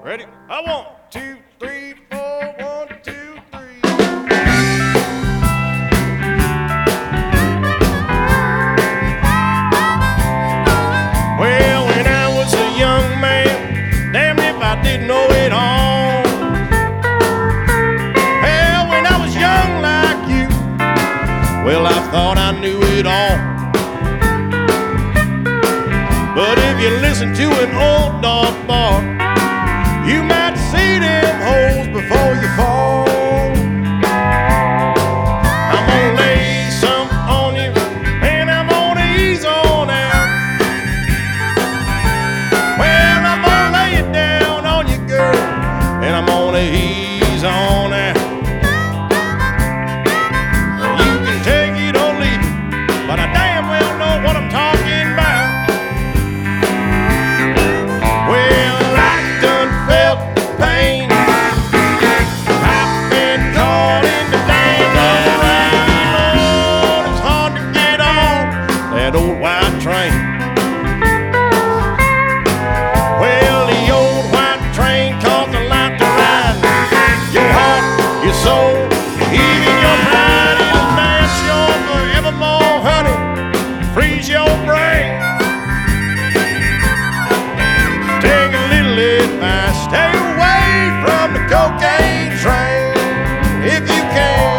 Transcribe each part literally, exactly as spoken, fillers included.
Ready? I want two, three, four, one, two, three. Well, when I was a young man, damn if I didn't know it all. Hell, when I was young like you, well, I thought I knew it all. But if you listen to an old dog bark, you might see them holes before you fall. I'm gonna lay some on you, and I'm gonna ease on out. Well, I'm gonna lay it down on you, girl, and I'm gonna ease on out. You can take it or leave it, but I damn well know what I'm talking about. Train. Well, the old white train costs a lot to ride. Your heart, your soul, even your pride, it'll dance you forevermore, honey. Freeze your brain. Take a little advice, stay away from the cocaine train if you can.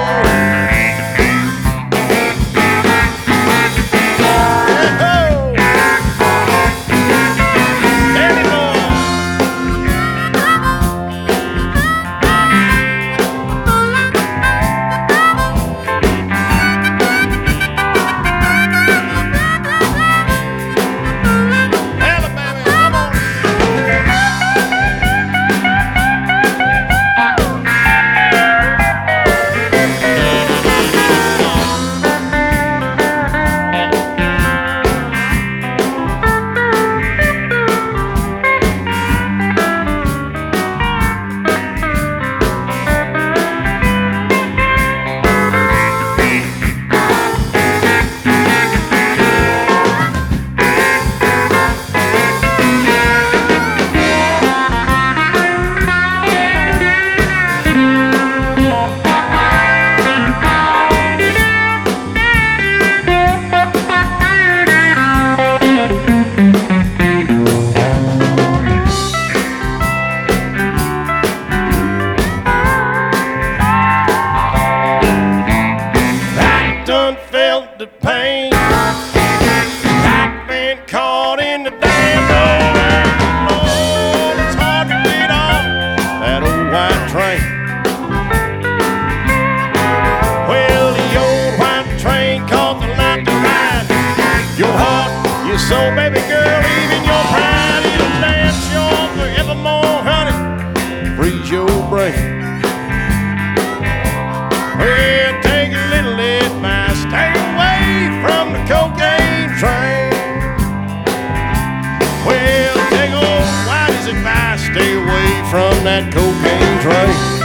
Felt the pain. I've been caught in the damn road. Lord, it's hard to get off that old white train. Well, the old white train costs a lot to ride. Your heart, your soul, baby girl, even your pride, it'll dance you forevermore, honey. Freeze your brain. Well, take a little advice, stay away from the cocaine train. Well, take old Whitey's advice, stay away from that cocaine train.